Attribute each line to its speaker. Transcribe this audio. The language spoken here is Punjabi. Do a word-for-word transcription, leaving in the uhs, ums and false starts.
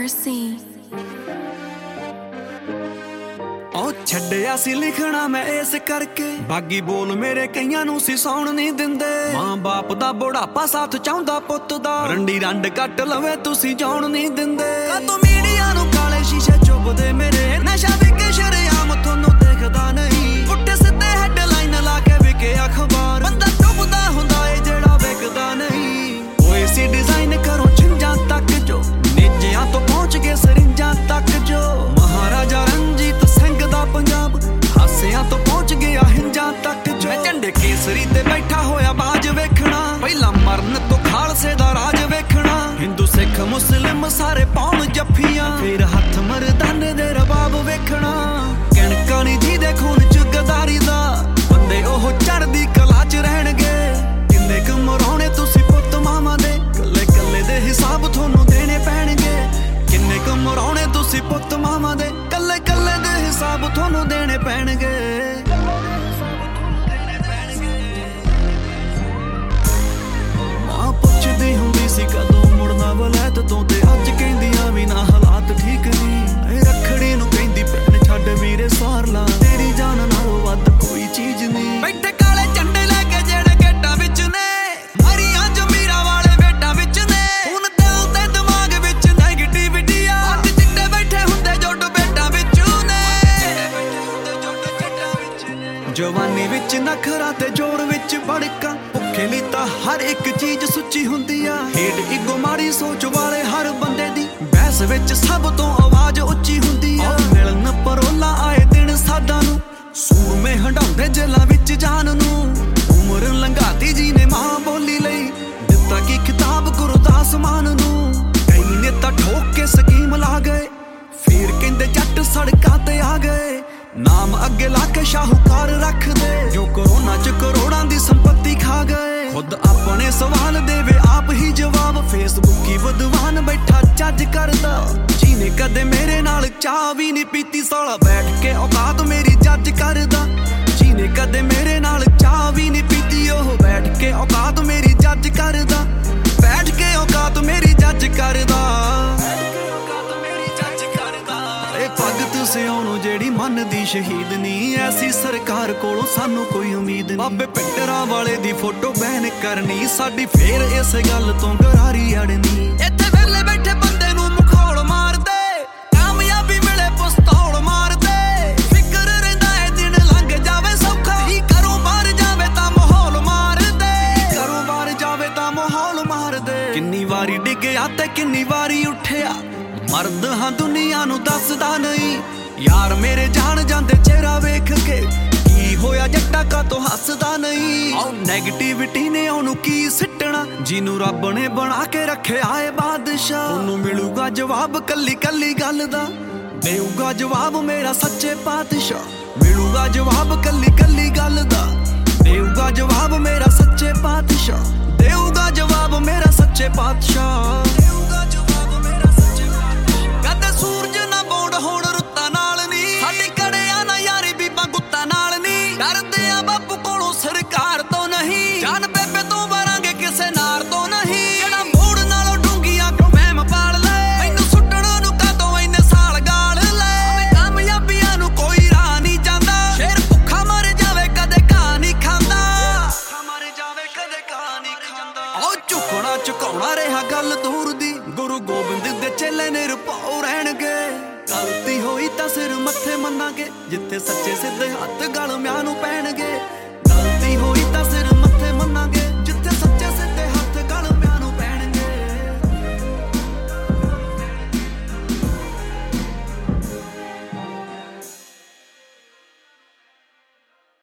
Speaker 1: mercy.
Speaker 2: ਉਹ ਛੱਡਿਆ ਸੀ ਲਿਖਣਾ ਮੈਂ ਇਸ ਕਰਕੇ ਬਾਗੀ ਬੋਲ ਮੇਰੇ ਕਈਆਂ ਨੂੰ ਸੀ ਸੌਣ ਨਹੀਂ ਦਿੰਦੇ। ਮਾਂ ਬਾਪ ਦਾ ਬੁਢਾਪਾ ਸਾਥ ਚਾਹੁੰਦਾ ਪੁੱਤ ਦਾ ਰੰਡੀ ਰੰਡ ਕੱਟ ਲਵੇ ਤੁਸੀਂ ਜਾਣ ਨਹੀਂ ਦਿੰਦੇ। ਕਾਤੋਂ ਮੀਡੀਆ ਨੂੰ ਕਾਲੇ ਸ਼ੀਸ਼ੇ ਚੁੱਭਦੇ ਮੇਰੇ ਨਸ਼ਾ ਵਿਕੇ ਸ਼ਰੇਆਮ ਤੁਹਾਨੂੰ ਦੇਖਦਾ ਨਹੀਂ। ਪੁੱਠੇ ਸਿੱਧੇ ਹੈਡਲਾਈਨ ਲਾ ਕੇ ਵਿਕੇ ਅਖਬਾਰ ਬੰਦਾ ਡੁੱਬਦਾ ਹੁੰਦਾ ਏ ਜਿਹੜਾ ਵਿਕਦਾ ਨਹੀਂ। ਹੋਏ ਸੀ ਡਿਜ਼ਾਈਨ ਕਰੋ ਛਿੰਜਾਂ ਤੱਕ ਜੋ ਨੇਜਿਆਂ ਤੋਂ ਪਹੁੰਚ ਗਏ ਸਰਿੰਜਾਂ ਤੱਕ ਜੋ ਮਹਾਰਾਜਾ ਰਣਜੀਤ ਸਿੰਘ ਦਾ ਪੰਜਾਬ ਹਾਸਿਆਂ ਤੋਂ ਪਹੁੰਚ ਗਿਆ ਹਿੰਜਾਂ ਤੱਕ ਜੋ ਮੈਂ ਝੰਡੇ ਕੇਸਰੀ ਤੇ ਬੈਠਾ ਹੋਇਆ ਬਾਜ ਵੇਖਣਾ ਪਹਿਲਾਂ ਮਰਨ ਤੋਂ ਖਾਲਸੇ ਦਾ ਰਾਜ ਵੇਖਣਾ। ਹਿੰਦੂ ਸਿੱਖ ਮੁਸਲਿਮ ਸਾਰੇ ਪਾਉਣ ਜੱਫੀਆਂ ਫਿਰ ਹੱਥ ਮਰਦਾਨੇ ਦੇ ਰਬਾਬ ਵੇਖਣਾ। ਕਣਕਾਂ ਨੀ ਜਿਹਦੇ ਖੂਨ ਚ ਗਦਾਰੀ ਦਾ ਬੰਦੇ ਉਹ ਚੜ੍ਹਦੀ ਕਲਾ ਚ ਰਹਿਣਗੇ। ਕਿੰਨੇ ਕੁ ਮਰਾਉਣੇ ਤੁਸੀਂ ਪੁੱਤ ਮਾਵਾਂ ਦੇ ਕੱਲੇ ਕੱਲੇ ਦੇ ਹਿਸਾਬ ਤੁਹਾਨੂੰ ਦੇਣੇ ਪੈਣਗੇ। ਕਿੰਨੇ ਕੁ ਮਰਾਉਣੇ ਤੁਸੀਂ ਪੁੱਤ ਮਾਵਾਂ ਦੇ ਕੱਲੇ ਕੱਲੇ ਦੇ ਹਿਸਾਬ ਤੁਹਾਨੂੰ ਦੇਣੇ ਪੈਣਗੇ। ਮਾਂ ਪੁੱਛਦੀ ਹੁੰਦੀ ਸੀ ਕਦੋਂ ਮੁੜਨਾ ਵਲੈਤ ਤੋਂ ਤੇ ਅੱਜ ਕਹਿੰਦੀਆਂ ਵੀ ਨਾ ਹਾਲਾਤ ਠੀਕ ਨਹੀਂ। ਰੱਖੜੀ ਨੂੰ ਕਹਿੰਦੀ ਭੈਣ ਛੱਡ ਵੀਰੇ ਸਾਰ ਲਾ ਤੇਰੀ ਜਾਨ ਨਾਲੋਂ ਵੱਧ ਕੋਈ ਚੀਜ਼ ਨਹੀਂ। ਬੈਠੇ ਕਾਲੇ ਝੰਡੇ ਲੈ ਕੇ ਜਿਹੜੇ ਗੇਟਾਂ ਵਿੱਚ ਨੇ ਮਰੀਆਂ ਜ਼ਮੀਰਾਂ ਵਾਲੇ ਵੇਟਾਂ ਵਿੱਚ ਨੇ ਹੁਣ ਦਿਲ ਤੇ ਦਿਮਾਗ ਵਿੱਚ ਨੈਗੇਟਿਵਿਟੀ ਆ। ਅੱਜ ਚਿੱਟੇ ਬੈਠੇ ਹੁੰਦੇ ਜੋ ਡੁਬੇਟਾਂ ਵਿੱਚ ਨੇ ਜਵਾਨੀ ਵਿੱਚ ਨਖਰਾ ਤੇ ਜੋੜ ਵਿੱਚ ਬੜਕਾਂ ਭੁੱਖੇ ਲਈ ਤਾਂ ਹਰ ਇੱਕ ਚੀਜ਼ ਸੁੱਚੀ ਹੁੰਦੀ ਆ। ਹੇਡ ਇਗੋ ਮਾੜੀ ਸੋਚ ਵਾਲੇ ਹਰ ਬੰਦੇ ਦੀ ਬਹਿਸ ਵਿੱਚ ਸਭ ਤੋਂ ਆਵਾਜ਼ ਉੱਚੀ ਹੁੰਦੀ ਆ। ਮਿਲਣ ਪਰੋਲਾ ਆਏ ਦਿਨ ਸਾਡਾ ਨੂੰ ਸੂਰਮੇ ਹੰਡਾਉਂਦੇ ਜੇਲਾਂ ਵਿੱਚ ਜਾਨ ਨੂੰ ਉਮਰ ਲੰਘਾਤੀ ਜੀ ਨੇ ਮਾਂ ਬੋਲੀ ਲਈ ਦਿੱਤਾ ਕੀ ਖਿਤਾਬ ਗੁਰਦਾਸ ਮਾਨ ਨੂੰ। ਕਈ ਨੇ ਤਾਂ ਠੋਕ ਕੇ ਸਕੀਮ ਲਾ ਗਏ ਫਿਰ ਕਹਿੰਦੇ ਜੱਟ ਸੜਕਾਂ ਤੇ ਆ ਗਏ। ਨਾਮ ਅੱਗੇ ਲਾ ਕੇ ਸ਼ਾਹੂਕਾਰ ਰੱਖਦੇ ਜੋ ਕਰੋਨਾ ਚ ਕਰੋੜਾਂ ਦੀ ਸੰਪत्ति ਖਾ ਗਏ। ਖੁਦ ਆਪਣੇ ਸਵਾਲ ਦੇਵੇ ਆਪ ਹੀ ਜਵਾਬ ਫੇਸਬੁੱਕੀ ਵਿਦਵਾਨ ਬੈਠਾ ਜੱਜ ਕਰਦਾ ਜਿਹਨੇ ਕਦੇ ਮੇਰੇ ਨਾਲ ਚਾਹ ਵੀ ਨਹੀਂ ਪੀਤੀ ਸਾਲਾ ਬੈਠ ਕੇ ਔਕਾਤ ਮੇਰੀ ਜੱਜ ਕਰਦਾ। ਜਿਹਨੇ ਕਦੇ ਮੇਰੇ ਨਾਲ ਚਾਹ ਵੀ ਨਹੀਂ ਪੀਤੀ ਉਹ ਬੈਠ ਕੇ ਔਕਾਤ ਮੇਰੀ ਜੱਜ ਕਰਦਾ। ਬੈਠ ਕੇ ਔਕਾਤ ਮੇਰੀ ਜੱਜ ਕਰਦਾ। ਭਗਤ ਸਿਉਂ ਨੂੰ ਜਿਹੜੀ ਮੰਨਦੀ ਸ਼ਹੀਦ ਨਹੀਂ ਐਸੀ ਸਰਕਾਰ ਕੋਲੋਂ ਸਾਨੂੰ ਕੋਈ ਉਮੀਦ ਨਹੀਂ। ਬਾਬੇ ਪਿੰਡਰਾਂ ਵਾਲੇ ਦੀ ਫੋਟੋ ਬੈਨ ਕਰਨੀ ਸਾਡੀ ਫੇਰ ਇਸ ਗੱਲ ਤੋਂ ਗਰਾਰੀ ਅੜਨੀ। ਇੱਥੇ ਵੇਲੇ ਬੈਠੇ ਬੰਦੇ ਨੂੰ ਮਖੌਲ ਮਾਰਦੇ ਕਾਮਯਾਬੀ ਮਿਲੇ ਪਿਸਤੌਲ ਮਾਰਦੇ। ਫਿਕਰ ਰਹਿੰਦਾ ਏ ਦਿਨ ਲੰਘ ਜਾਵੇ ਸੌਖਾ ਹੀ ਘਰੋਂ ਬਾਹਰ ਜਾਵੇ ਤਾਂ ਮਾਹੌਲ ਮਾਰਦੇ। ਘਰੋਂ ਬਾਹਰ ਜਾਵੇ ਤਾਂ ਮਾਹੌਲ ਮਾਰਦੇ। ਕਿੰਨੀ ਵਾਰੀ ਡਿੱਗਿਆ ਤੇ ਕਿੰਨੀ ਵਾਰੀ ਉੱਠਿਆ ਮਰਦ ਹਾਂ ਦੁਨੀਆ ਨੂੰ ਦੱਸਦਾ ਨਹੀਂ। ਯਾਰ ਮੇਰੇ ਜਾਣ ਜਾਂਦੇ ਚਿਹਰਾ ਵੇਖ ਕੇ ਕੀ ਹੋਇਆ ਜੱਟਾ ਕਾਤੋਂ ਹੱਸਦਾ ਨਹੀਂ। ਆਹ ਨੈਗੇਟਿਵਿਟੀ ਨੇ ਉਹਨੂੰ ਕੀ ਸਿੱਟਣਾ ਜਿਹਨੂੰ ਰੱਬ ਨੇ ਬਣਾ ਕੇ ਰੱਖਿਆ ਏ ਬਾਦਸ਼ਾਹ। ਉਹਨੂੰ ਮਿਲੂਗਾ ਜਵਾਬ ਕੱਲੀ ਕੱਲੀ ਗੱਲ ਦਾ ਦੇਊਗਾ ਜਵਾਬ ਮੇਰਾ ਸੱਚੇ ਪਾਤਸ਼ਾਹ। ਮਿਲੂਗਾ ਜਵਾਬ ਕੱਲੀ ਕੱਲੀ ਗੱਲ ਦਾ ਦੇਊਗਾ ਜਵਾਬ ਮੇਰਾ ਸੱਚੇ ਪਾਤਸ਼ਾਹ। ਦੇਊਗਾ ਜਵਾਬ ਮੇਰਾ ਸੱਚੇ ਪਾਤਸ਼ਾਹ। ਸੂਰਜ ਨਾ ਬੌਂਡ ਹੋਣ ਰੁੱਤਾਂ ਨਾਲ ਨੀ ਸਾਡੀ ਕੜਿਆ ਨਾ ਯਾਰੀ ਬੀਬਾ ਗੁੱਤਾਂ ਨਾਲ ਨੀ। ਡਰਦੇ ਆ ਬਾਪੂ ਕੋਲੋਂ ਸਰਕਾਰ ਤੋਂ ਨਹੀਂ ਜਾਨ ਬੇਬੇ ਤੋਂ ਵਰਾਂਗੇ ਕਿਸੇ ਨਾਰ ਤੋਂ ਨਹੀਂ। ਜਿਹੜਾ ਮੋੜ ਨਾਲੋਂ ਡੂੰਘੀਆਂ ਮਹਿਮ ਪਾਲ ਲੈ ਮੈਨੂੰ ਸੁੱਟਣ ਨੂੰ ਕਾਤੋਂ ਇੰਨੇ ਸਾਲ ਗਾਲ ਲੈ। ਕਾਮਯਾਬੀਆਂ ਨੂੰ ਕੋਈ ਰਾਹ ਨਹੀਂ ਜਾਂਦਾ ਸ਼ੇਰ ਭੁੱਖਾ ਮਰ ਜਾਵੇ ਕਦੇ ਘਾਹ ਨਹੀਂ ਖਾਂਦਾ। ਮਰ ਜਾਵੇ ਕਦੇ ਘਾਹ ਨਹੀਂ ਖਾਂਦਾ। ਉਹ ਝੁਕਣਾ ਝੁਕਾਉਣਾ ਰਿਹਾ ਗੱਲ ਦੂਰ ਦੀ ਗੁਰੂ ਗੋਬਿੰਦ ਦੇ ਚੇਲੇ ਨੇ ਰੁਪਾਉ ਰਹਿਣਗੇ। ਗਲਤੀ ਹੋਈ ਤਾਂ ਸਿਰ ਮੱਥੇ ਮੰਨਾਂਗੇ ਜਿੱਥੇ ਸੱਚੇ ਸਿੱਧੇ ਹੱਥ ਗਲ ਮਿਆਂ ਨੂੰ ਪੈਣਗੇ।